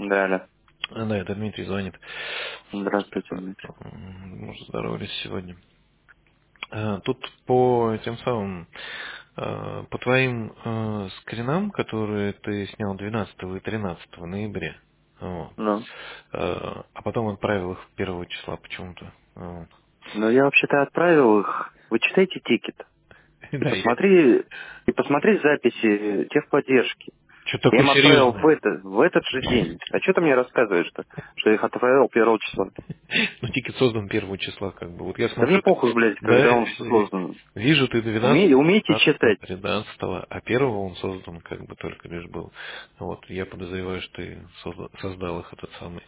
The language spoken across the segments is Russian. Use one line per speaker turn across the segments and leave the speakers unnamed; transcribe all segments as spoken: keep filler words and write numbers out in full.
Да, да.
А, да, это Дмитрий звонит.
Здравствуйте,
Это,
Дмитрий.
м, Мы же здоровались сегодня. А, Тут по тем самым, а, по твоим а, скринам, которые ты снял двенадцатого и тринадцатого ноября, вот,
Ну,
а а потом отправил их первого числа почему-то. Вот.
ну я вообще-то отправил их. Вы читайте тикет и
Да, я
посмотри, и посмотри записи техподдержки.
что
Я
такой
им отправил в,
серьезный.
это, в этот же день. А что ты мне рассказываешь, что, что я их отправил первого числа?
Ну, тикет создан первого числа, как бы. Вот я
Да мне
смотрю, ты,
похуй, блядь,
да,
когда он
э,
создан.
вижу, ты
Уме,
двенадцатого,
умейте
пятнадцатого,
читать.
тринадцатого, а первого он создан, как бы только лишь был. Вот, я подозреваю, что ты созда- создал их этот самый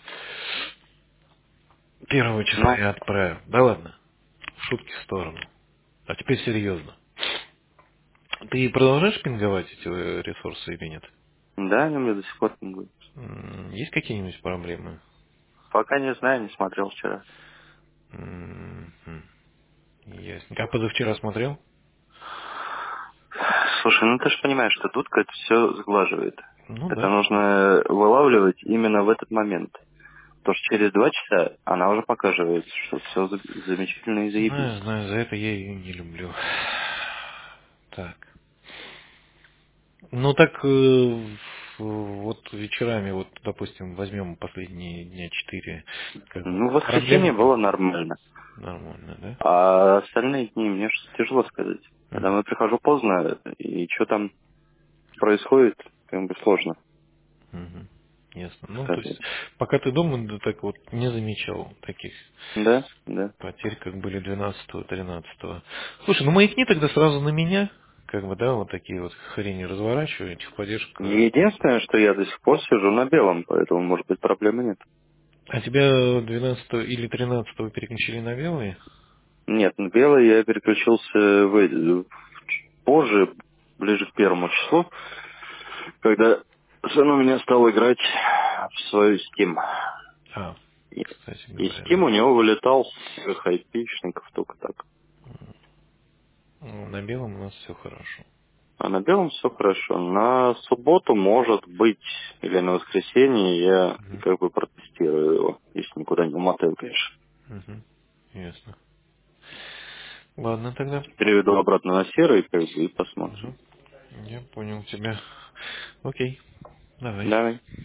первого числа
Ну,
я отправил. Да ладно, шутки в сторону. А теперь серьезно. Ты продолжаешь пинговать эти э, ресурсы или нет?
да, они мне до сих пор не будет.
М, Есть какие-нибудь проблемы?
Пока не знаю, не смотрел вчера.
М, м, Ясно. А позавчера смотрел?
Слушай, ну ты же понимаешь, что Дудка это все сглаживает.
Ну
Это
да.
нужно вылавливать именно в этот момент. Потому что через два часа она уже покажет, что все замечательно и
Знаю,
заебись.
знаю, за это я ее не люблю. Так. Ну так э, в- вот вечерами, вот, допустим, возьмем последние дня четыре, как бы
Ну, в воскресенье
проблем нет.
было нормально.
Нормально, да?
А остальные дни мне ж тяжело сказать. Когда
Мгм,
мы прихожу поздно, и что там происходит, как бы сложно
мгм. Ясно. Ну, то есть,
сказать.
пока ты дома, да, так вот не замечал таких
Да, да.
потерь, как были двенадцатого, тринадцатого. Слушай, ну маякни тогда сразу на меня, как бы, да, вот такие вот хрени разворачиваю, техподдержка.
Единственное, что я до сих пор сижу на белом, поэтому, может быть, проблемы нет.
А тебя двенадцатого или тринадцатого переключили на белые?
Нет, на белый я переключился в- позже, ближе к первому числу, когда сын у меня стал играть в свою Steam.
А,
И,
кстати
и
говоря,
Steam
да.
у него вылетал с всех айпишников только так.
Ну, на белом у нас все хорошо.
А на белом все хорошо. На субботу, может быть, или на воскресенье я
Мгм.
как бы протестирую его, если никуда не умотаю, конечно.
Мгм. Ясно. Ладно тогда.
Переведу обратно на серый, как бы, и посмотрим.
Мгм. Я понял тебя. Окей. Давай.
Давай.